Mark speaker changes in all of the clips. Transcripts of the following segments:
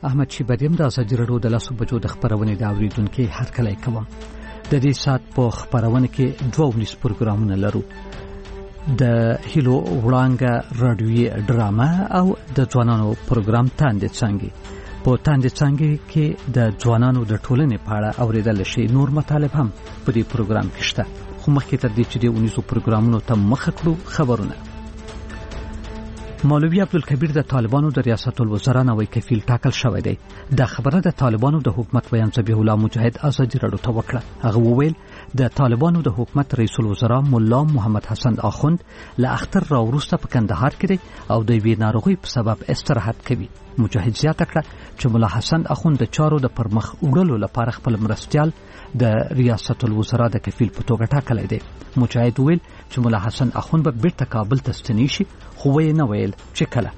Speaker 1: احمد شیبریم د ازادي راډیو د لاسو بجو د خبرونې د اوریدونکو هرکلی کوم. د دې سات په خبرونه کې دوه ونیس پروګرامونه لرو. د هیلو وړانګه رادیوي ډرامه او د ځوانانو پروګرام تاندې څنګه. په تاندې څنګه کې د ځوانانو د ټولنې په اړه اوریدل شي. نور مطالب هم په دې پروګرام کې شته. خو مخکې تر دې چې د ونیسو پروګرامونو ته مخه کړو خبرونه. مولوی عبدالکبیر د طالبانو د ریاست الوزرا نوی کفیل ټاکل شوی دی. د خبره د طالبانو د حکومت ویان ذبیح الله مجاهد ازادي راډیو ته وکړه. هغه وویل د طالبانو د حکومت رئیس الوزرا مولا محمد حسن آخوند له اختر را وروسته په کندهار کې دی او د وی ناروغي په سبب استراحت کوي. مجاهد زیاته کړه چې مولا حسن آخوند د چارو د پرمخ وړلو لپاره خپل مرستيال د ریاست الوزرا د کفیل په توګه ټاکلی دی. مجاهد ویل چې مولا حسن آخوند به بیرته کابل ته ستنی شي، خو یې نه ویل چې کله.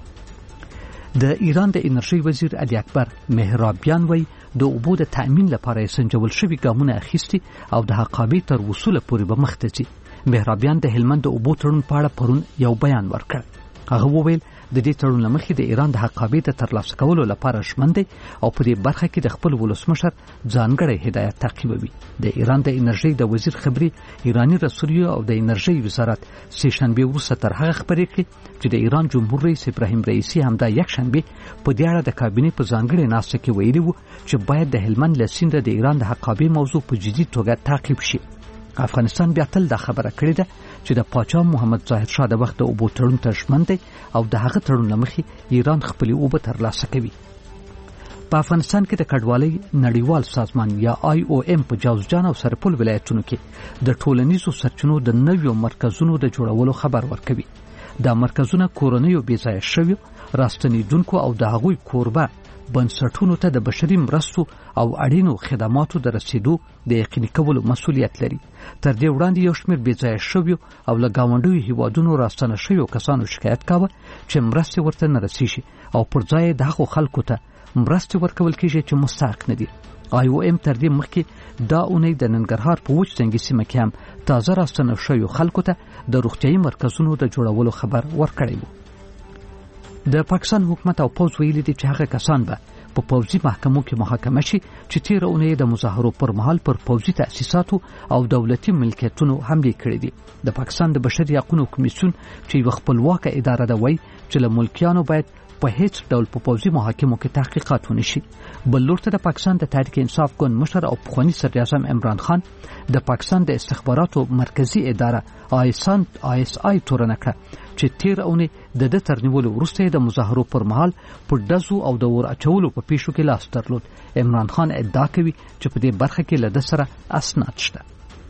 Speaker 1: د ایران د انرژي وزیر علي اکبر مهرابیان وی د اوبو د تأمین لپاره سنجول شوی ګامونه اخیستي او د حقابې تر وصول پورې به مخ ته ځي. مهرابیان د هلمند د اوبو تړون په اړه پرون یو بیان ورکړ. هغه وویل د دې تړون لمخې د ایران د حقابې د ترلاسه کولو لپاره ژمن دی او په دې برخه کې د خپل ولسمشر ځانګړی هدایت تعقیبوي. د ایران د انرژي د وزیر خبري ایرانی رسولي او د انرژي وزارت سه شنبه وروسته تر هغه خبرې کړې چې د ایران جمهور رئیس ابراهیم رئیسی هم د یک شنبه په دې اړه د کابینې په ځانګړي ناسته کې ویلي وو چې باید د هلمند له سیند د ایران د حقابې موضوع په جدي توګه تعقیب شي. افغانستان بیا تل دا خبره کړې ده چې د پاچا محمد ظاهر شاه د وخت د اوبو تړون ته ژمن دی او د هغه تړون لمخې ایران خپل اوبه ترلاسه کوي. په افغانستان کې د کډوالۍ نړیوال سازمان یا IOM په جوزجان او سرپل ولایتونو کې د ټولنیزو سرچینو د نویو مرکزونو د جوړولو خبر ورکوي. دا مرکزونه کورنیو بې ځایه شویو راستنیدونکو او د هغوی کوربه بنسټونو ته د بشري مرستو او اړینو خدماتو د رسیدو د یقیني کولو مسؤلیت لري. تر دې وړاندې یو شمېر بې ځایه شویو او له ګاونډیو هیوادونو راستنه شویو کسانو شکایت کاوه چې مرستې ورته نه رسیږي او پر ځای د هغو خلکو ته مرستې ورکول کېږي چې مستحق نه دي. IOM تر دې مخکې دا اونۍ د ننګرهار په وچ څنګه سیمه کې هم تازه راستنه شویو خلکو ته د روغتیايي مرکزونو د جوړولو خبر ورکړی و. د پاکستان حکومت او پوز ویلي دي چې هغه کسان به په پوځي محکمو کې محاکمه شي چې تیر اونۍ د مظاهرو پر مهال پر پوځي تأسیساتو او دولتي ملکیتونو حمله کړې دي. د پاکستان د بشري حقوقو کمیسیون چې یو خپلواکه اداره ده وایي چې له ملکیانو باید په هیڅ ډول په پوځي محاکمو کې تحقیقات ونشي. بل لورته د پاکستان د تحریک انصاف ګوند مشر او پخوانی صدر اعظم عمران خان د پاکستان د استخباراتو مرکزی اداره ISI تورنه کړه چې تیر اونۍ د ترنیولو وروسته د مظاهرو پر مهال په دزو او د ور اچولو په پیښو کې لاس درلود. عمران خان ادعا کوي چې په دې برخه کې له د سره اسناد شته.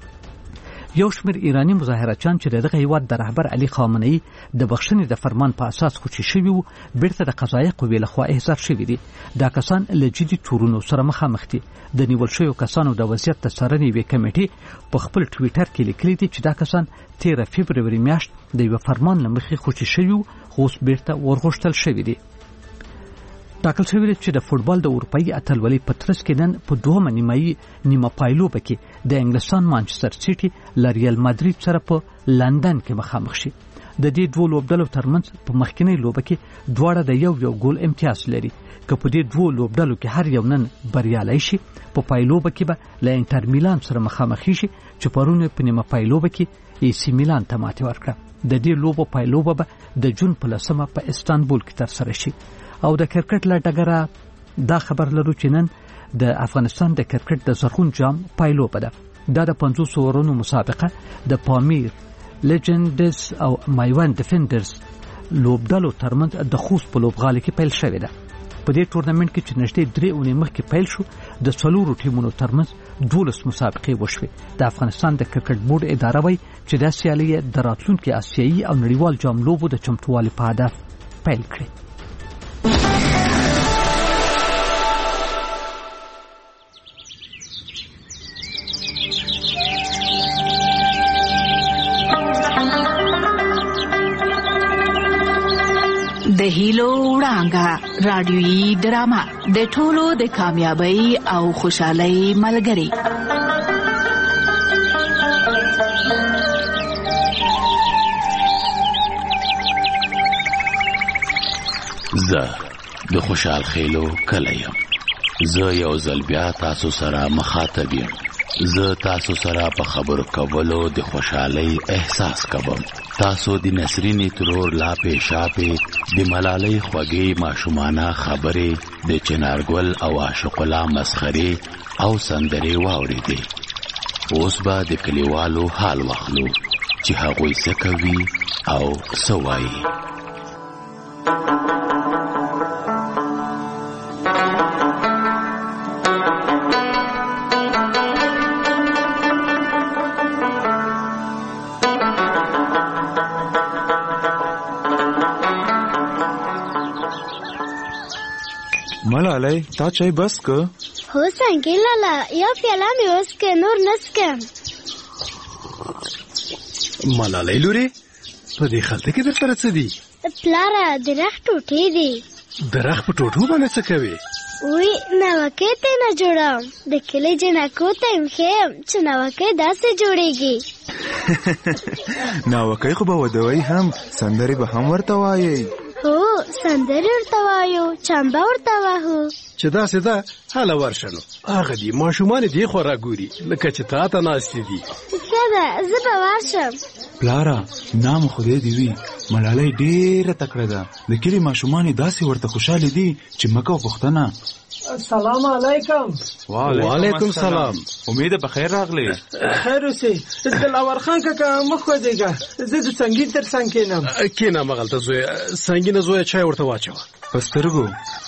Speaker 1: یو شمېر ایرانی مظاهرچیان چې دغه هیواد د رهبر علي خامنه‌ای د بخښنې د فرمان په اساس خوشي شوي وو بیرته د قضایي قوې لخوا احضار شوي دي. دا کسان له جدي تورونو سره مخامخ دي. د نیول شویو کسانو د وضعیت د څارنې یوې کمیټې په خپل ټویټر کې لیکلي دي چې دا کسان 13 فبروري میاشت د یو فرمان له مخې خوشي شوي وو خو اوس بیرته ورغوښتل شوي دي. ټاکل شوی دی چې د فوټبال د اروپایي اتلولۍ په ترڅ کې نن په دوهمه نیمه پایلوبه کې د انګلستان مانچستر سیټي له ریال مادرید سره په لندن کې مخامخ شي. د دې دوه لوبډلو ترمنځ په مخکینی لوبه کې دواړه د یو ګول امتیاز لري. که په دې دوه لوبډلو کې هر یو نن بریالی شي په پایلوبه کې به له انټر میلان سره مخامخ شي چې پرونه په نیمه پایلوبه کې AC میلان ته ماتې ورکړه. د دې لوبو پایلوبه به د جون په 10 په استانبول کې ترسره شي. او د کرکټ له ډګره دا خبر لرو چې نن د افغانستان د کرکټ د زرغون جام پایلوبه ده. دا د 500 اورونو مسابقه د پامیر لیجندز او مایوان ډیفندرز لوبډلو ترمنځ د خوست په لوبغالي کې پیل شوې ده. په دې ټورنمنت کې چې نږدې 3 اونۍ مخکې پیل شو د څلورو ټیمونو ترمنځ 12 مسابقې وشوې. د افغانستان د کرکټ بورډ اداره وایي چې دا سیالي د راتلونکي آسیایي او نړیوال جام لوبو د چمتووالي په هدف پیل کړې.
Speaker 2: د هیلو وړانګه رادیويي ډرامه د ټولو د کامیابی او خوشحالۍ ملګری.
Speaker 3: زه د خوشحال خیلو کلی یم. زه یو ځل بیا تاسو سره مخاطب یم. زه تاسو سره په خبرو کولو د خوشحالۍ احساس کوم. تاسو د نسرین ترور لاپې شاپې د ملالۍ خوږې ماشومانه خبرې د چنارګل او عاشق الله مسخرې او سندرې واورېدې. اوس به د کلیوالو حال واخلو چې هغوی څه کوي او څه وایي.
Speaker 4: ملالۍ تا چای بس که؟
Speaker 5: هو څنګه لالا یو پیاله مې وڅښه نور نه څښم.
Speaker 6: ملالۍ لورې په دې خلطه کې درسره څه دي؟
Speaker 5: پلاره د رخ ټوټې دي.
Speaker 6: د رخ په ټوټو باندې څه کوې؟
Speaker 5: وی نوکۍ ته نه جوړم د کلي جنکو ته یې ښیم چې نوکۍ داسې جوړېږي.
Speaker 4: نوکۍ خو به ودوئ هم سندرې به هم ورته وایئ.
Speaker 5: هو سندرې ورته وایو چمبه ورته وهو.
Speaker 6: چې داسې ده هله ورشه نو هغه دي ماشومان دې خوا راګوري لکه چې تا ته ناستې دي.
Speaker 5: ښه ده زه به ورشم.
Speaker 4: پلاره نام خدای دې وي ملالۍ ډېره تکړه ده. د کلي ماشومان داسې ورته خوشحالې دي چې مکه پوښتنه.
Speaker 7: السلام علیکم.
Speaker 6: وعلیکم سلام.
Speaker 4: امید به خیر راغلی.
Speaker 7: خیر اوسې. دلاور خان کاکا مخ وځېږه زه د سنګین تر څنګ کېنم.
Speaker 6: کېنه مغلته زویه سنګینه زویه چای ورته واچوه.
Speaker 4: په سترګو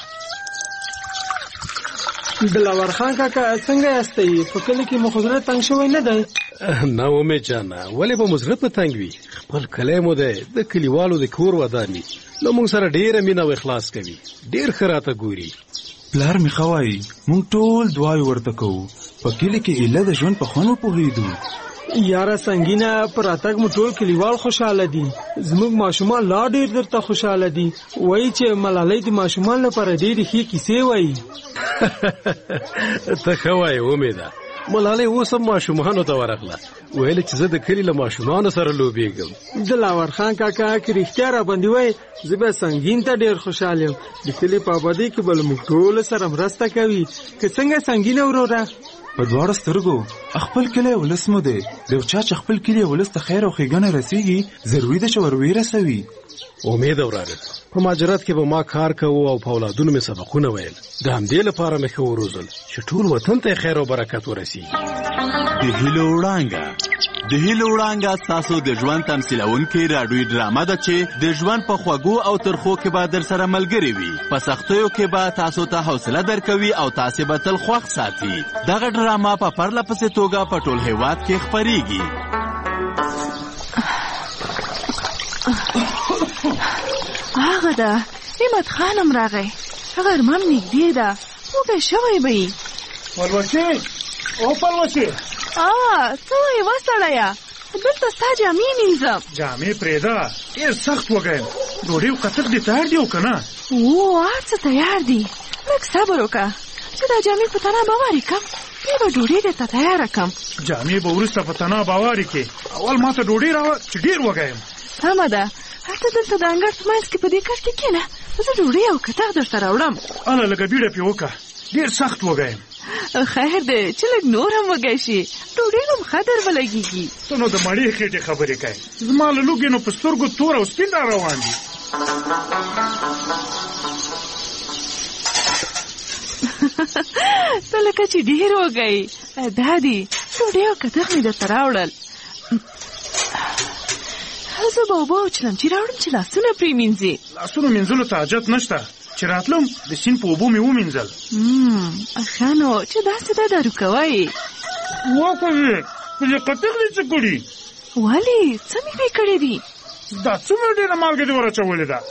Speaker 7: دلاور خان کاکا څنګه یاستئ؟ په کلي کې مو خو زړه تنګ شوی نه دی؟
Speaker 6: نه امید جانه ولې به مو زړه په تنګ وي؟ خپل کلی مو دی د کلیوالو د کور وداني له موږ سره ډېره مینه او اخلاص کوي. ډېر ښه راته ګوري.
Speaker 4: پلار مې ښه وایي موږ ټول دعاوې ورته کوو. په کلي کې ایله د ژوند په خوند وپوهېدو.
Speaker 7: یاره سنګینه پر راتګ مو ټول کلیوال خوشحاله دي. زموږ ماشومان لا ډېر درته خوشحاله دي. وایي چې ملالۍ د ماشومان لپاره ډېرې ښې کیسې وایي.
Speaker 6: ته ښه وایې امیده. ملالۍ اوس هم ماشومانو ته ورغله ویل چې زه د کلي له ماشومانو سره لوبېږم.
Speaker 7: دلاور خان کاکا که رښتیا راباندې وایي زه بیا سنګین ته ډېر خوشحاله یم. د کلي په ابادۍ کې به له موږ ټولو سره مرسته کوي. که څنګه سنګینه وروره؟
Speaker 4: په دواړو سترګو. خپل کلی ولس مو دی. د یو چا چې خپل کلي ولس ته خیر او ښېګڼه رسېږي ضروري ده چې ور ورسوي.
Speaker 6: امید وراره په مهاجرت کې به ما کار کوو او په اولادونو مې سبقونه ویل. د همدې لپاره مې ښه وروزل چې ټول وطن ته خیر او برکت ورسېږي.
Speaker 3: د هیلو وړانګه د هیلو وړانګه ستاسو د ژوند تمثیلونکې راډیویي ډرامه ده چې د ژوند په خوږو او ترخو کې به در سره ملګرې وي. په سختیو کې به تاسو ته حوصله درکوي او تاسې به تل خوښ ساتي. دغه ډرامه په پرله پسې توګه په ټول هېواد کې خپرېږي.
Speaker 2: هغه ده همت خانم راغی. غرمه م نږدې ده وږی شوی به یي.
Speaker 8: پلوشې او پلوشې
Speaker 2: څه وایې وسړیه دلته ستا جامې مینځم.
Speaker 8: جامې پرېږده ډېر سخت وږی یم. ډوډۍ او قطر دې تیار دي او که نه؟
Speaker 2: هر څه تیار دي. لږ صبر وکړه چې دا جامې په تنه باورې کړم بیا به ډوډۍ درته تیاره کړم.
Speaker 8: جامې به وروسته په تنه باورې کړې. اول ما ته ډوډۍ راوړه چې ډېر وږی یم.
Speaker 2: سمه ده ته دلته د انګړ په منځ کې په دې کټ کې کښېنه زه ډوډۍ او کتغ درته راوړم.
Speaker 8: هله لږه بیړه پرې وکړه ډېر سخت وږی یم.
Speaker 2: خیر دی چې لږ نور هم وږی شي ډوډۍ هم ښه در به لګېږي.
Speaker 8: ته نو د مړې خېټې خبرې کوې. زما له لوږې نو په سترګو تور او سپین را روان دي.
Speaker 2: ته لکه چې ډېر وږی دا دي ډوډۍ او کتغ مې درته راوړل. زه به اوبه وچلم چې راوړم چې لاسونه پرې مینځې.
Speaker 8: لاسونو مینځلو ته حاجت نشته. چې راتلم د سیند په اوبو مې ومینځل.
Speaker 2: ښه نو چې داسې دا دارو کوئ.
Speaker 8: وکړې په دې قطغ دې څه کړي؟
Speaker 2: ولې څه مې پې کړي دي؟
Speaker 8: دا څومره ډېره مالګه دې ورچولې ده.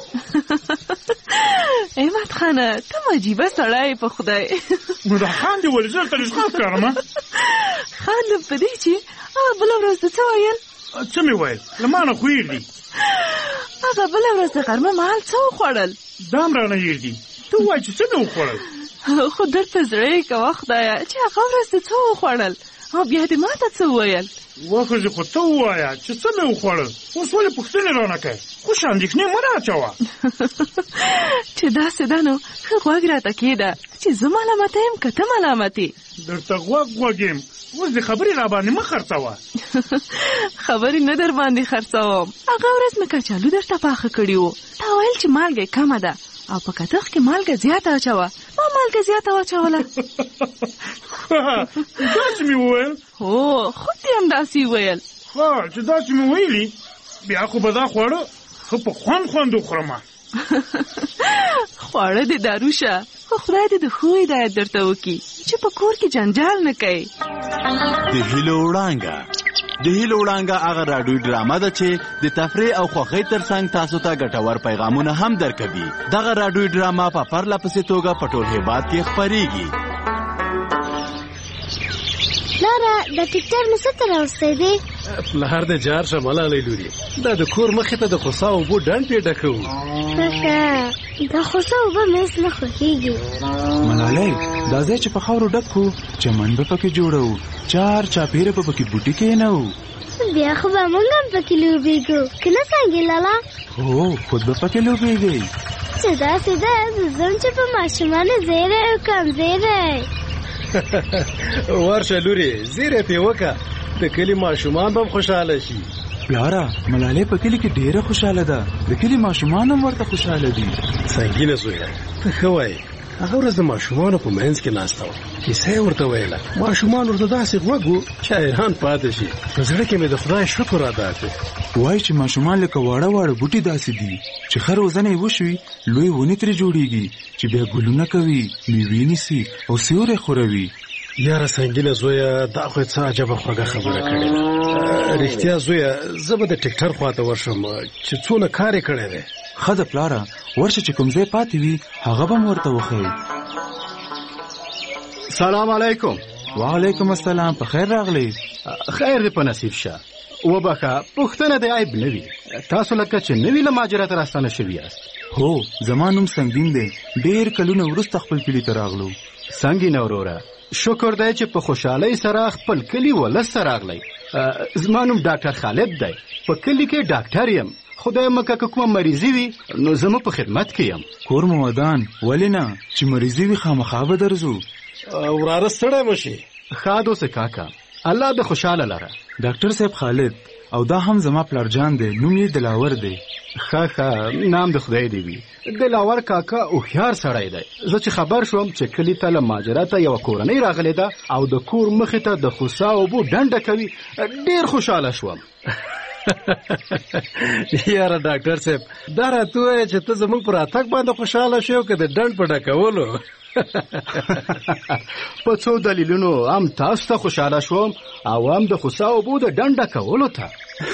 Speaker 2: احمد خانه ته عجیبه سړی په خدای.
Speaker 8: نو دا خاندې ولې زه ته رښتیا ښکارم؟
Speaker 2: خاندم په دې چې بله ورځ د څه ویل؟
Speaker 8: څه مې ویل؟ له ما نه خو هېر دي.
Speaker 2: هغه بله ورځ د غرمه مهال څه وخوړل؟
Speaker 8: دا هم رانه هېر دي. ته ووایه چې څه مې وخوړل؟
Speaker 2: خو درته زړه یې کوه خدایه چې هغه ورځ د څه وخوړل او بیا دې ما ته څه وویل؟
Speaker 8: وخوځې خو ته ووایه چې څه مې وخوړل اوس ولې پوښتنې رانه کوې خوش اندېښنې مه رااچوه
Speaker 2: چې داسې ده نو ښه غوږ راته کېږده چې زه ملامته یم که ته ملامت یې
Speaker 8: درته غوږ یم اوس دې خبرې راباندې مه خرڅوه
Speaker 2: خبرې نه در باندې خرڅوم هغه ورځ مې کچالو درته پاخه کړي وو تا ویل چې مالګه کمه ده او په کتغ کې مالګه زیاته اچوه ما مالګه زیاته واچوله
Speaker 8: داسې مې وویل
Speaker 2: هو خود دې همداسې وویل
Speaker 8: چې داسې مې ویلي بیا خو به دا خواړه ښه په خوند وخورم
Speaker 2: خواړه دې دارو شه خو خدای دې د ښو هدایت درته وکړي چې په کور کې جنجال نه کوي
Speaker 3: د هیلو وړانګه هغه راډیو ډرامه ده چې د تفریح او خوښۍ ترڅنګ تاسو ته ګټور پیغامونه هم درکوي. دغه راډیو ډرامه په پرله پسې توګه په ټول هېواد کې خپرېږي.
Speaker 5: لاره د ټکټر مې څه ته راوستی دی؟
Speaker 6: پلار د جار شه ملالۍ لورې دا د کور مخې ته د خوسا اوبو ډنډ پې ډکوو.
Speaker 5: د خوسا اوبه مې اوس نه خوښېږي.
Speaker 4: ملالۍ دا ځای چې په خاورو ډک کړو چمن به پکې جوړوو چار چاپېره به پکې بوټي کېنوو
Speaker 5: بیا خو به موږ هم پکې لوبېږو که نه څنګه لالا؟
Speaker 4: هو خود به پکې لوبېږئ
Speaker 5: چې داسې ده زه ځم چې په ماشومانو زیری وکړم زیری
Speaker 6: ورشه لورې زیری پې وکړه د کلي ماشومان به هم خوشحاله شي.
Speaker 4: پلاره ملالۍ په کلي کې ډېره خوشحاله ده د کلي ماشومان هم ورته خوشحاله دي.
Speaker 6: سنګینه زویه ته ښه وایې هغه ورځ د ماشومانو په منځ کې ناسته وه کیسه یې ورته ویله ماشومان ورته داسې غوږ و چې حیران پاتې شي. په زړه کې مې د خدای شکر ادا کړ.
Speaker 4: وایي چې ماشومان لکه واړه بوټي داسې دي چې ښه روزنه یې وشوي لوی ونې ترې جوړېږي چې بیا ګلونه کوي میوې نیسي او سیوری خوروي.
Speaker 6: یاره سنګینه زویه دا خو څه عجبه خوږه خبره کړې ده. رښتیا زویه زه به د ټکټر خواته ورشم چې څونه کار یې کړی دی.
Speaker 4: ښه ده پلاره ورشه چې کوم ځای پاتې وي هغه به م ورته وښیي.
Speaker 9: سلام علیکم.
Speaker 4: وعلیکم السلام په خیر راغلی.
Speaker 9: خیر دې په نصیب شه. وبخه پوښتنه د عیب نه وي تاسو لکه چې نوي له مهاجرت راستانه شوي یاست.
Speaker 4: هو زما نوم سنګین دی ډېر کلونه وروسته خپل کلي ته راغلو.
Speaker 9: سنګین وروره شکر دی چې په خوشحالۍ سره خپل کلي ولس ته راغلی. زما نوم ډاکټر خالد دی په کلي کې ډاکټر یم. خدای مکه که کومه مریضي وي نو زه په خدمت کې یم.
Speaker 4: کور مو ودان ولې نه چې مریضي وي خامخا به درځو.
Speaker 6: وراره ستړی مه شي.
Speaker 9: ښه دوست کاکا الله د خوشحاله لره.
Speaker 4: ډاکټر صاحب خالد او دا هم زما پلارجان دی نوم یې دلاور دی.
Speaker 9: ښه نام د خدای دی وي. دلاور کاکا هوښیار سړی دی. زه چې خبر شوم چې کلي ته له مهاجرته یوه کورنۍ راغلې ده او د کور مخې ته د خوسا اوبو ډنډه کوي ډېر خوشحاله شوم.
Speaker 6: یاره ډاکټر صاحب دا راته ووایه چې ته زموږ په راتګ باندې خوشحاله شوې او که د ډنډ په ډکولو.
Speaker 9: په څو دلیلونو هم تاسو ته خوشحاله شوم او هم د خوسا اوبو د ډنډ ډکولو ته.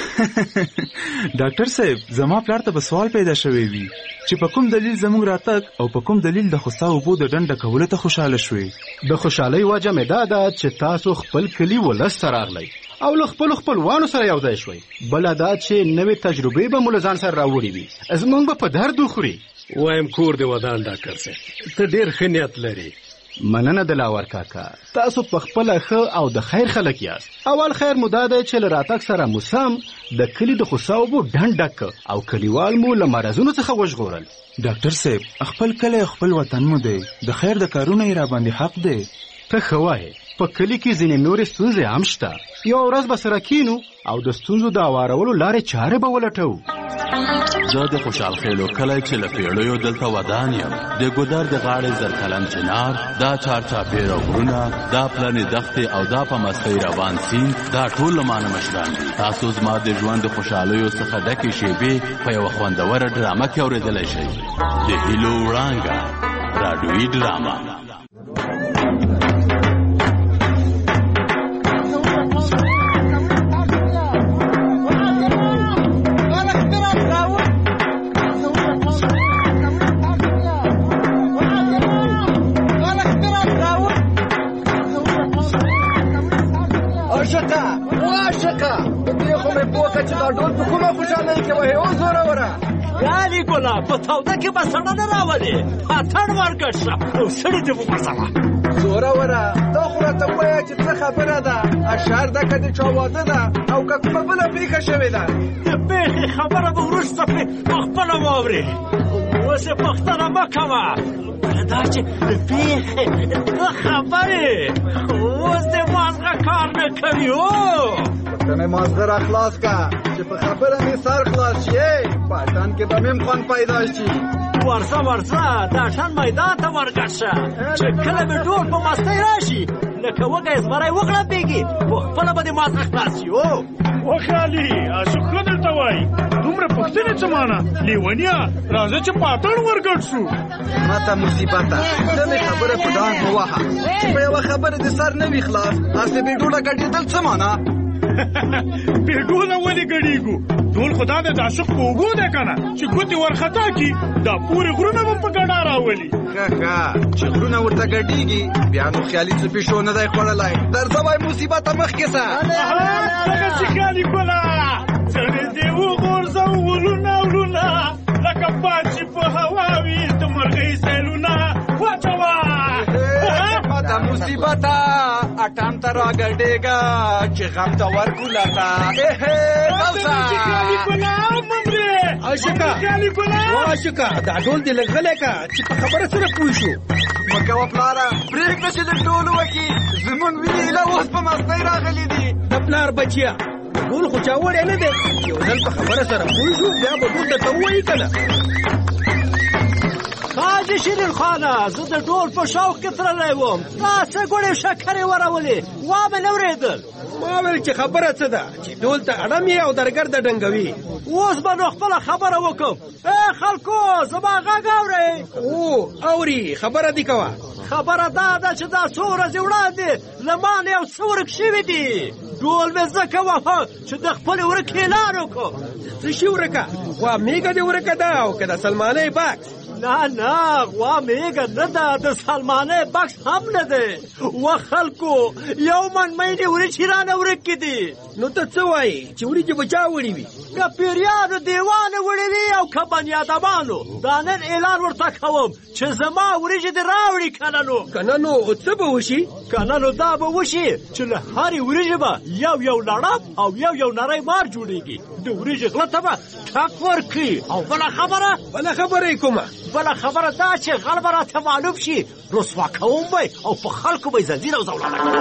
Speaker 4: ډاکټر صاحب زما پلار ته به سوال پیدا شوی وي چې په کوم دلیل زموږ راتګ او په کوم دلیل د خوسا اوبو د ډنډ ډکولو ته خوشحاله شوې.
Speaker 9: د خوشحالۍ وجه مې دا ده چې تاسو خپل کلي ولس ته راغلی او له خپلوانو سره یو ځای شوئ. بله دا چې نوې تجربې به مو له ځان سره راوړي وي زموږ به په درد وخوري.
Speaker 6: وایم کور دې ودان ډاکټر صاحب ته ډېر ښه نیت لرې.
Speaker 9: مننه دلاور کاکا تاسو په خپله ښه او د خیر خلک یاست. اول خیر مو دا دی چې له راتګ سره مو سم د کلي د خوسا اوبو ډنډ ډک او کلیوال مو له مرضونو څخه وژغورل.
Speaker 4: ډاکټر صاحب خپل کلی خپل وطن مو دی د خیر د کارونه یې راباندې حق دی.
Speaker 9: ته ښه وایې په کلي کې ځینې نورې ستونزې هم شته. یو ورځ به سره کینو او د ستونزو د هوارولو لارې چارې به ولټوو.
Speaker 3: زه د خوشحال خیلو کلی چې له پیړیو دلته ودان یم. د ګودر د غاړې زرکلن چنار دا چارچاپېره غرونه دا پلنې دښتې او دا په مستۍ روان سیند دا ټول له مانه مشران دي. تاسو زما د ژوند د خوشحالیو څخه ډکې شیبې په یوه خوندوره ډرامه کې اورېدلی شئ. د هیلو وړانګه راډیویي ډرامه.
Speaker 10: په توده کې به سړه نه راولي اتڼ ورکړه او سړي دې وغورځوه. زوره وره دا خو راته ووایه چې څه خبره ده اشار ده که د چا واده ده او که کومه بله پېښه شوې ده
Speaker 6: د پېښې خبره به وروسته پرې پخپله واورې اوس یې پوښتنه مه کوه دا چې د پېښې د خبرې اوس د مازغه کار نه کوي
Speaker 10: ته مې مازغه را خلاص که چې په خبره مې سر خلاص شي په اتن کې به مې خوند پیدا شي
Speaker 6: ورځه د اتن میدان ته ورګډ شه چې کله مې ډول په مستۍ راشي لکه وږی زمری وغړمبېږي پخپله به د مازغه خلاص شي
Speaker 8: وخالي اشو ښه درته وایي دومره پوښتنې څه مانه لیونیه راځه چې په اتڼ ورګډ شو
Speaker 10: ماته مصیبته ته مې خبره په ډانګ ووهه چې په یوه خبره د سر نه وي خلاص هسې بې ډوله ګډېدل څه مانه
Speaker 8: بې ډوله ولې ګډېږو ډول خو دا د عاشق په اوږو دی که نه چې ګوتې ورخطا کي دا پورې غرونه به په ګډا راولي
Speaker 10: ښه چې غرونه ورته ګډېږي بیا نو خیالي څه پیشو نه دی خوړلی درځه وای مصیبته مخکې سه
Speaker 8: دغسې خیالي ګله څڼې دې وغورځو ورونه لکه باد چې په هوا وي د مرغۍ سیلونه واچوه
Speaker 10: ماته مصیبته اټام ته راګډېږه چې غم ته ورکوله ته
Speaker 6: عاشقه دا ډول دې لږ غلی که چې په خبره سره پوه شو
Speaker 10: مه کوه پلاره پرېږده چې د ډول وکړي زمونږ وینې ایله اوس په مستۍ راغلي دي
Speaker 6: د پلار بچیه ډول خو چا وړی نه دی یو ځل په خبره سره پوه شو بیا به ډول درته ووایي که نه حاجي شیرین خانه زه د ډول په شوق کې تللی وم تا څه ګوړې شکرې ورولې وا مې نه اورېدل ما ویل چې خبره څه ده چې ډول ته اړم یې او درګرده ډنګوي اوس به نو خپله خبره وکړم خلکو زما غږ اورئ اوري خبره دې کوه خبره دا ده چې دا څو ورځې وړاندې له ما نه یو څه ورک شوي دي ډول مې ځکه وهه چې د خپلې ورک اعلان وکړو څه شي ورکه غوا میږه دې ورکه ده او که د سلمانۍ بکس نه غوا میږه نه ده د سلمانۍ بکس هم نه دی و خلکو یو من مینې وریجې رانه ورکې دي نو ته څه وایې چې وریجې به چا وړي وي که پیریانو دیوانه وړي وي او که بنیادمانو دا نن اعلان ورته کوم چې زما وریجې دې راوړي که نه نو څه به وشي که نه نو دا به وشي چې له هرې وریجې به یو لړم او یو نری مار جوړېږي د وریجې غله ته به ټک ورکړي او بله خبره یې کومه بله خبره دا چې غل به راته معلوم شي رسوا کوم به او په خلکو به یې زنځیر او زولانه کوم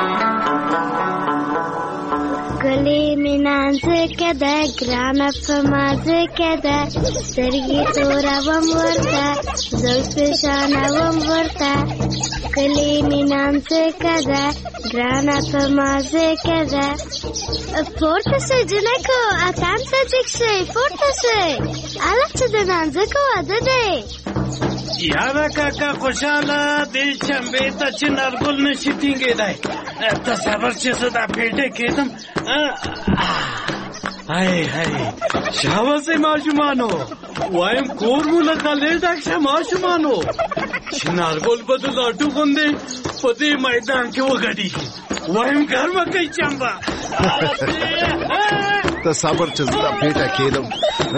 Speaker 5: ګلې مې نازکه ده ګرانه په مازکه ده سترګې تورول ورته زلفې شانول ورته ګلې مې نازکه ده ګرانه په مازکه ده پورته شئ جنکو اتڼ ته جګ شئ پورته شئ هلک چې د نازکو واده دی
Speaker 6: یاره کاکا خوشحاله دې شنبې ته چې نرګل نشي ټینګېدی تصور چې زه دا پیټې کېدم شاباسې ماشومانو وایم کور مو له کالې ډک شه ماشومانو چې نرګل به د لاټو غوندې په دې میدان کې وګډېږي وایم ګرمه کوي چمبه
Speaker 11: ته صبر چې زه دا پیټه کېدم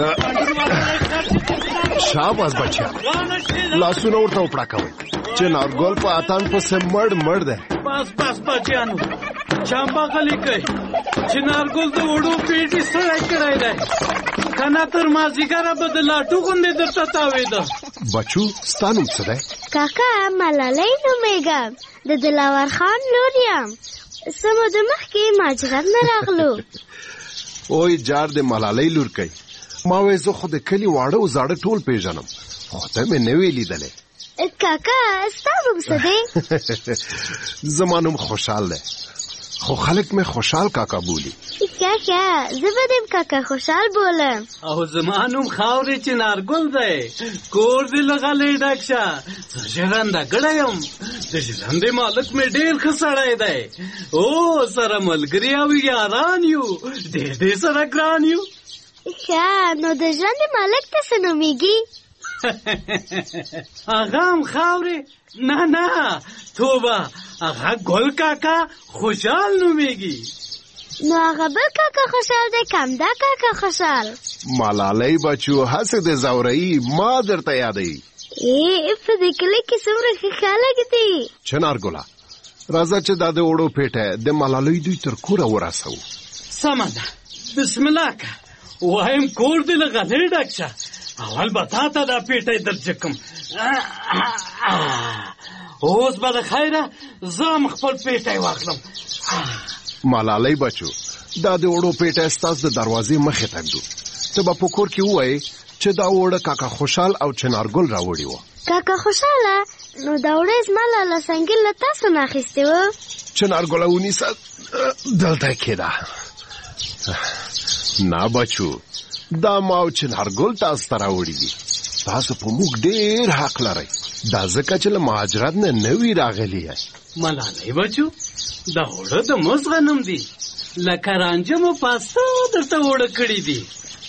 Speaker 11: شاباس بچیا لاسونه ورته وپړه کوئ چې نارګل په اتان پسې مړ دی
Speaker 6: بس بچیانو چمبه غلی کوي چې نارګل د وړو پیټې سړی کړی دی که نه تر مازدیګره به د لاټو غوندې درته تاوېده
Speaker 11: بچو ستا نوم څه دی
Speaker 5: کاکا ملالۍ نومېږم د دلاور خان لور یم څه موده مخکې مهاجرت نه راغلو
Speaker 11: اوی جار د ملالۍ لور کوي ما وې زه خو د کلي واړه او زاړه ټول پیژنم خو ته مې نه وې لیدلی
Speaker 5: کاکا ستا نوم څه دی
Speaker 11: زما نوم خوشحال دی خو خلک مې خوشحال کاکا بولي
Speaker 5: کاکا زه به دې کاکا خوشحال بولم
Speaker 6: او زما نوم خاورې چې نارګل دی کور دې له غلې ډک شه زه ژرنده ګړی یم د ژرندې مالک مې ډېر ښه سړی دی او سره ملګري او یاران یو ډېر سره ګران یو
Speaker 5: ښه نو د ژرندې مالک ته څه نومېږي
Speaker 6: هغه هم خاورې نه توبه هغه ګل کاکا خوشحال نومېږي
Speaker 5: نو هغه بل کاکا خوشحال دی کم دا کاکا خوشحال
Speaker 11: ملالۍ بچو هسې د زورهی ما درته یادوي
Speaker 5: په دې کلي کې څومره ښه خلک دي.
Speaker 11: چنارګله راځه چې دا د اوړو پیټه د ملالۍ دوی تر کوره ورسو.
Speaker 8: سمه ده، بسم الله که وایم کور دې له غلې ډک شه. اول به تا ته دا پیټی درچکم. اوس به د خیره زه هم خپل پیټی واخلم.
Speaker 11: ملالۍ بچو دا د اوړو پیټه ستاسو د دروازې مخې ته ږدو. ته به په کور کې ووایې چې دا اوړه کاکا خوشحال او چنارګل راوړي وه.
Speaker 5: کاکا خوشحاله نو دا اوړه زما لاله سنګل له تاسو نه اخیستې وه.
Speaker 11: چنارګله ونیسه دلته کېده. نه بچو دا ما او چنارګل تاسو ته راوړي دي. تاسو په موږ ډېر حق لرئ، دا ځکه چې له مهاجرت نه نوي راغلي یئ.
Speaker 8: ملالۍ بچو دا اوړه د مز غنم دي، لکه رانجه مو پاسته درته اوړه کړي دي.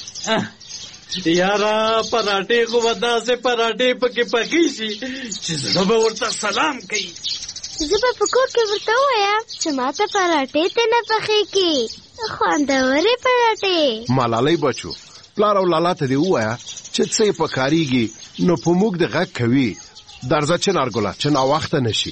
Speaker 8: یاره پراټې خو به داسې پراټې پکې پخې شي چې زړه به ورته سلام کوي.
Speaker 5: زه به په کور کې ورته ووایم چې ما ته پراټې ته نه پخېږي، خوندورې پراټې.
Speaker 11: ملالۍ بچو پلار او لالا ته دې ووایه چې څه یې پکارېږي نو په موږ د غږ کوي. درځه چنارګله چې ناوخته نه شي.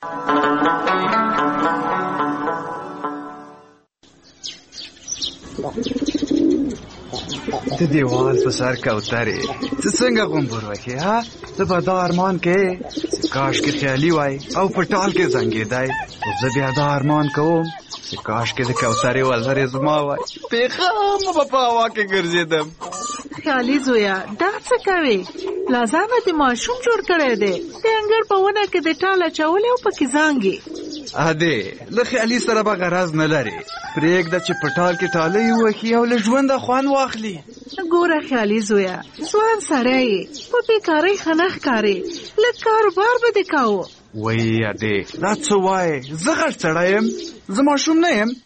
Speaker 10: د دیوال په سر کوترې ته څنګه غومبر وکې ها؟ ته به دا ارمان کې کاش کې خیالي وای او په ټال کې زنګېدی. خو زه بیا دا ارمان کوم چې کاش کې د کوترې وزرې زما وای، پیغامه به په هوا کې ګرځېدم.
Speaker 2: خیالي زویا دا څه کوې؟ لازمه د ماشوم جوړ کړی دی، د انګړ په ونه کې د ټال اچولی او پکې زانګې.
Speaker 10: ادې له خیالي سره به غرض نه لري، پرېږده چې په ټال کې ټالۍ ووهي او له ژونده خوند واخلي.
Speaker 2: ګوره خیالي زویا ځوان سړی یې، په بېکارۍ ښه نه ښکارې، لږ کاروبار به دې کاوه.
Speaker 10: وایي ادې دا څه وایې؟ زه غټ سړی یم، زه ماشوم نه یم.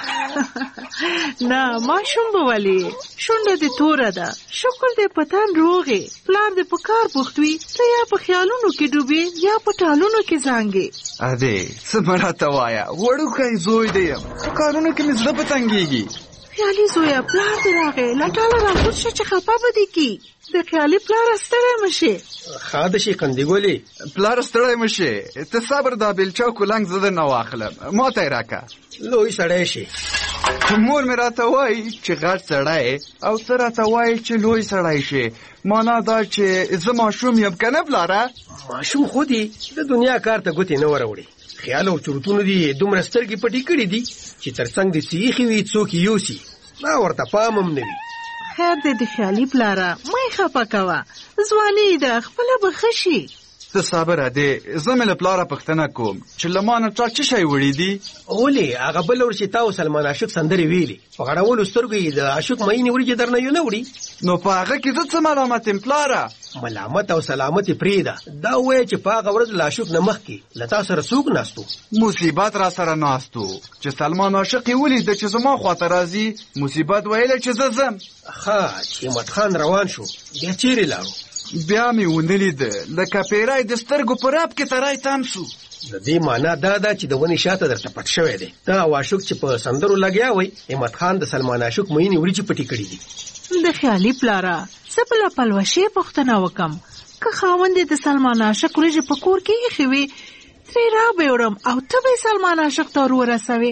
Speaker 2: نه ماشوم به ولې، شونډه دې توره ده، شکر دې په تن روغې، پلار دې په کار بوخت وي، ته یا په خیالونو کې ډوبې یا په ټالونو کې زانګې.
Speaker 10: ادې څه مه راته وایه، وړوکی زوی دې یم، په کارونو کې مې زړه په تنګېږي.
Speaker 2: خیالي زویا پلار دې راغی، له ټاله راکوز شه چې خفه به دې کي. د خیالي پلاره ستړی مه شې.
Speaker 6: ښه ده شي قندګلې
Speaker 10: پلاره ستړی مه شې، ته صبر دا بیلچه او کولنګ زه درنه واخلم، ما ته یې راکړه.
Speaker 6: لوی سړی شي.
Speaker 10: مور مې راته وایي چې غټ سړی او ته راته وایي چې لوی سړی شي. مانا دا چې زه ماشوم یم که نه پلاره؟
Speaker 6: ماشوم خو دې د دنیا کار ته ګوتې نه وروړي. خیال او چورتونو دي دومره سترګې پټې کړي دي چې تر څنګ دې څه ایښي وي څوک یې یوسي، دا ورته پام هم نه وي.
Speaker 2: خیر دې د خیالي پلاره مه یې خفه کوه، ځواني ده خپله به ښه شي.
Speaker 10: ته صبر ادې، زه مې له پلاره پوښتنه کوم چې له ما نه چا څه شی وړي دي؟
Speaker 6: ولې هغه بل ور چې تا او سلمان عاشق سندرې ویلې، په غړولو سترګو یې د عاشق مینې وریجې درنه یو نه وړي.
Speaker 10: نو په هغه کې زه څه ملامت یم پلاره؟
Speaker 6: ملامت او سلامت یې پرېږده، دا ووایه چې په هغه ورځ له عاشق نه مخکې له تا سره څوک ناستو؟
Speaker 10: مصیبت را سره ناستو چې سلمان عاشق یې ولیده چې زما خواته راځي، مصیبت ویله چې زه ځم.
Speaker 6: ښه چې همت خان روان شو بیا چیرې لاړو؟
Speaker 10: بیا مې ونه لیده، لکه پیری د سترګو په رب کې تری تم سو.
Speaker 6: د دې معنا دا ده چې د ونې شاته درته پټ شوی دی. ته او عاشق چې په سندرو لګیا وئ، همت خان د سلمان عاشق مینې وریجې پټې کړي دي.
Speaker 2: د خیالي پلاره زه به له پلوشې پوښتنه وکم، که خاوند یې د سلمان عاشق وریجې په کور کې ایښې وي ترې را به یې وړم او ته به یې سلمان عاشق ته ور ورسوې.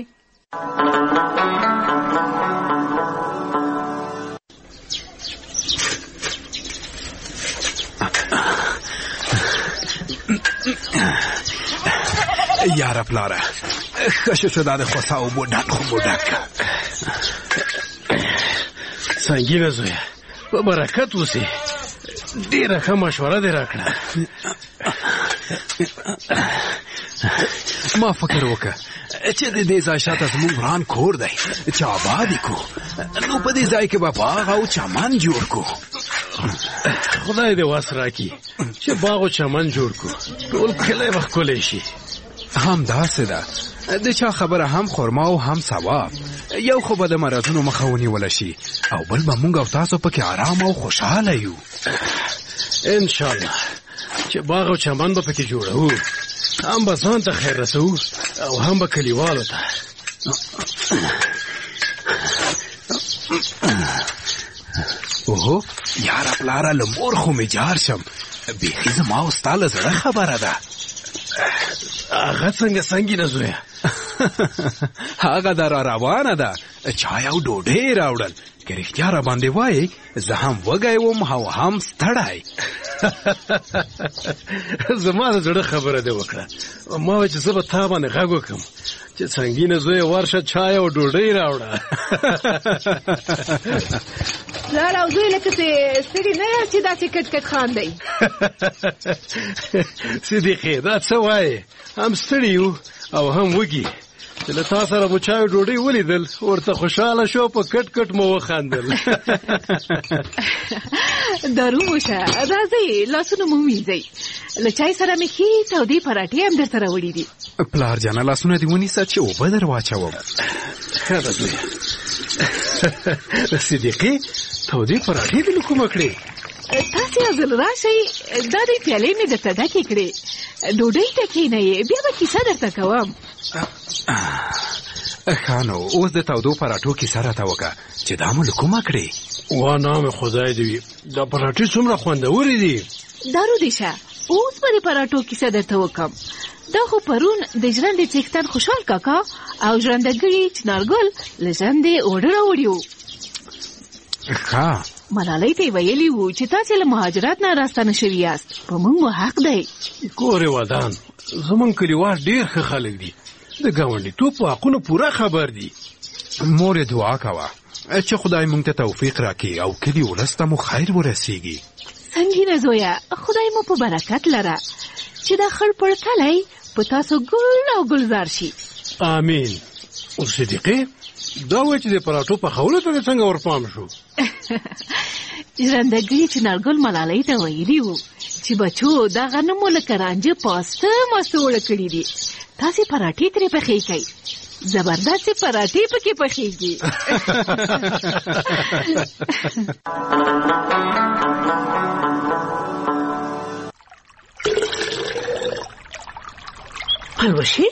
Speaker 12: یاره پلاره ښه شو دا د خوسا اوبو ډک خو مو ډک که.
Speaker 6: سنګینه زویه په برکت اوسې، ډېره ښه مشوره دې راکړه.
Speaker 12: ما فکر وکړه چې د دې ځای شاته زموږ وران کور دی چې آباد یې کړو، نو په دې ځای کې به باغ او چمن جوړ کړو.
Speaker 6: خدای دې وس راکړي چې باغ او چمن جوړ کړو، ټول کلی به ښکلی شي.
Speaker 12: همداسې ده، د چا خبره هم خرما او هم ثواب. یو خو به د مرضونو مخه ونیوله شي او بل به موږ او تاسو پکې آرام او خوشحاله یو.
Speaker 6: انشاءالله چې باغ او چمن به پکې جوړوو، هم به ځان ته خیر رسوو او هم به کلیوالو ته.
Speaker 12: اوهو یاره پلاره له مور خو مې جار شم بیخي زما او ستا له زړه خبره ده.
Speaker 6: هغه څنګه سنګینه زویه؟
Speaker 12: هغه در روانه ده، چای او ډوډۍ راوړل. که رښتیا را باندې وایې زه هم وږی وم او هم ستړی.
Speaker 6: زما د زړه خبره دې وکړه. ما وایي چې زه به تا باندې غږ وکړم چې سنګینه زویه ورشه چای او ډوډۍ راوړه.
Speaker 2: پلار او زوی لکه ستړي نه یاست چې داسې کټ کټ خاندئ؟
Speaker 6: صدیقې دا څه وایې؟ هم ستړي یو او هم وږي. چې له تا سره مو چای ډوډۍ ولیدل ورته خوشحاله شو، په کټ کټ مو وخندل.
Speaker 2: دارو موشه راځئ لاسونه مو وینځئ. له چای سره مې ښې تودې پراټې هم درته راوړي دي.
Speaker 12: پلار جانه لاسونه دې ونیسه چې اوبه در واچوم.
Speaker 6: ښه ده زویه. صدیقې تودې پراټې دې له کومه کړې؟
Speaker 2: تاسې یو ځل راشئ، دا دې پیالې مې درته ډکې کړې. ډوډۍ ته کښېنئ، بیا به کیسه درته کوم.
Speaker 12: ښه نو اوس د تودو پراټو کیسه راته وکړه چې دا مو له کومه کړې؟
Speaker 6: وا نام خدای دې وي، دا پراټې څومره خوندورې دي.
Speaker 2: دارو دې شه، اوس به د پراټو کیسه درته وکړم. دا خو پرون د ژرندې څښتن خوشحال کاکا او ژرندګړي چنارګل له ژرندې اوړه راوړي وو.
Speaker 12: ښه
Speaker 2: ملالۍ ته یې ویلي وو چې تاسې له مهاجرت نه راستانه شوي یاست، په موږ مو حق دی.
Speaker 6: ګورې ودان، زمونږ کلیوال ډېر ښه خلک دي، د ګاونډیتوب په حقونو پوره خبر دي.
Speaker 12: مور یې دعا کوه چې خدای موږ ته توفیق راکړي او کلي ولس ته مو خیر ورسیږي.
Speaker 2: سنګینه زویه، خدای مو په برکت لره چې دا خړ پړ کلی په تاسو ګل او ګلزار شي.
Speaker 6: آمین. او صدیقې دا وایي چې د پراټو پخولو ته دې څنګه ورپام شو؟
Speaker 2: ژرندګړي چنارګل ملالۍ ته ویلي وو چې بچو دا غنمو لکه رانجه پاسته ماسته اوړه کړي دي، تاسې پراټې ترې پخې کړئ، زبردستې پراټې پکې پخېږي.
Speaker 13: پلوشي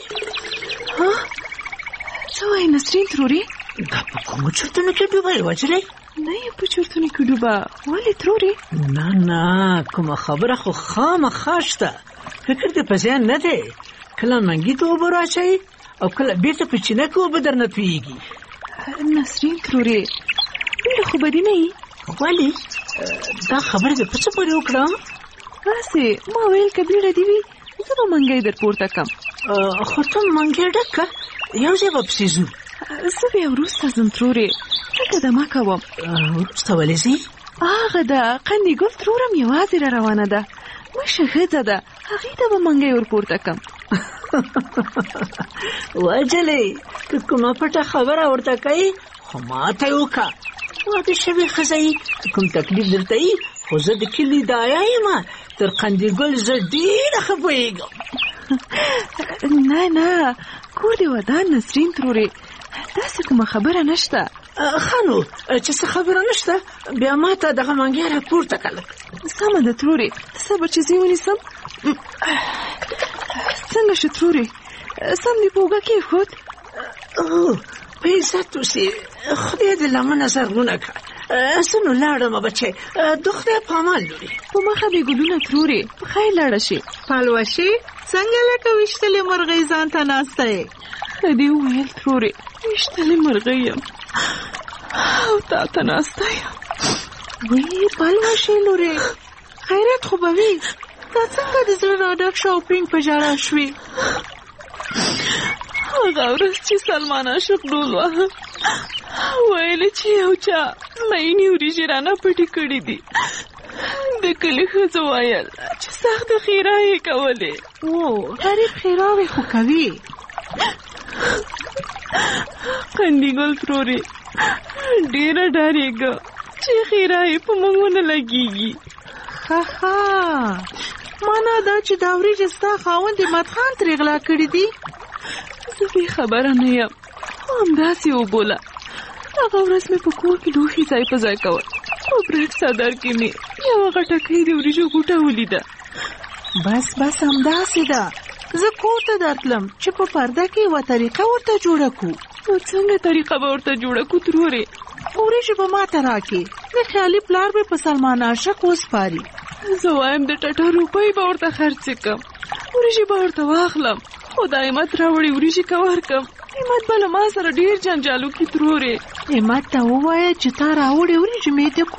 Speaker 2: څه وایي نسرین ترورې؟
Speaker 13: دا په کومو چرتونو کې ډوبه وجلې؟
Speaker 2: نه یې په چرتونو کې ډوبه. ولې ترورې؟
Speaker 13: نه کومه خبره خو خامخا شته، فکر دې په ذهن نه دی. کله منګي ته اوبه راچوي او کله بیرته په چینه کې اوبه درنه تویېږي.
Speaker 2: نسرین ترورې بیړه خو به دې نه وي؟
Speaker 13: ولې دا خبره دې په څه پورې وکړم؟
Speaker 2: هسې ما ویل که بیړه دې وي زه به منګی در پورته کړم.
Speaker 13: خو ته منګی ډک کړه، یو ځای به پسې ځو.
Speaker 2: زه بیا وروسته ځم ترورې، ځکه دمه کوم.
Speaker 13: وروسته ولې ځې؟
Speaker 2: هغه ده قندي ګل ترورم یوازې را روانه ده، مشه ښځه ده، هغې ته به منګی ور پورته کړم.
Speaker 13: وجلې که کومه پټه خبره ورته کوي خو ما ته یې وکړه. واده شوې ښځه یې، کوم تکلیف درته یي، خو زه د کلي دایا یم، تر قندي ګل زه ډېره ښه پوهېږم.
Speaker 2: نه نه کور دې ودان نسرین ترورې، داسې کومه خبره نشته.
Speaker 13: ښه نو چې څه خبره نشته بیا ما ته دغه منګی را پورته کړه.
Speaker 2: سمه ده ترورې، صبر چې زه ونیسم. څنګه شو ترورې؟ سم دې په اوږه کېښود؟
Speaker 13: په عزت اوسې، خدای دې لمنه زرغونه کړه. زه نو لاړم بچی، د خدای په امان لورې.
Speaker 2: په مخه بې ګلونه ترورې، په خیر لاړه شي.
Speaker 14: پلوشي څنګه لکه ویشتلې مرغۍ ځان ته ناسته یې؟
Speaker 2: ښه دې وویل ترورې، ویشتلې مرغۍ یم او تا ته ناسته یم.
Speaker 14: وی پلوشي لورې، خیرات خو به وي، دا څنګه د زړه راډک شو او پینګ په ژړا شوې؟
Speaker 2: هغه ورځ چې سلمان عاشق ډول واهه، ویل چې یو چا مینې وریجې رانه پټې کړې دي. د کلي ښځو ویل چې سخت ښېراوې کولې.
Speaker 14: غریب ښېراوې خو کوي.
Speaker 2: قندي ګل ترورې ډېره ډارېږه چې ښېراوې په موږ ونه لګېږي.
Speaker 14: ښه مانا دا چې دا وریجې ستا خاوند مدخان ترې غلا کړي دي؟
Speaker 2: زه بې خبره نه یم، خو همداسې وبوله. هغه ورځ مې په کور کې لوښي ځای په ځای کول، په برېک څادر کې مې یوه غټکۍ د وریجو ګوټه ولیده.
Speaker 14: بس همداسې ده، زه کور ته درتلم چې په پرده کې یوه طریقه ورته جوړه کړو.
Speaker 2: نو څنګه طریقه به ورته جوړه کړو ترورې؟
Speaker 14: وریجې به ما ته راکړې،
Speaker 2: د خیالي پلار به په سلمان عاشق وسپاري.
Speaker 14: زه وایم د ټټه روپۍ به ورته خرڅ کړم، وریجې به ورته واخلم، خو د احمد راوړې وریجې که ورکړم احمد به له ما سره ډېر جنجالو کې ترورې.
Speaker 2: احمد ته ووایه چې تا راوړې وریجې مې د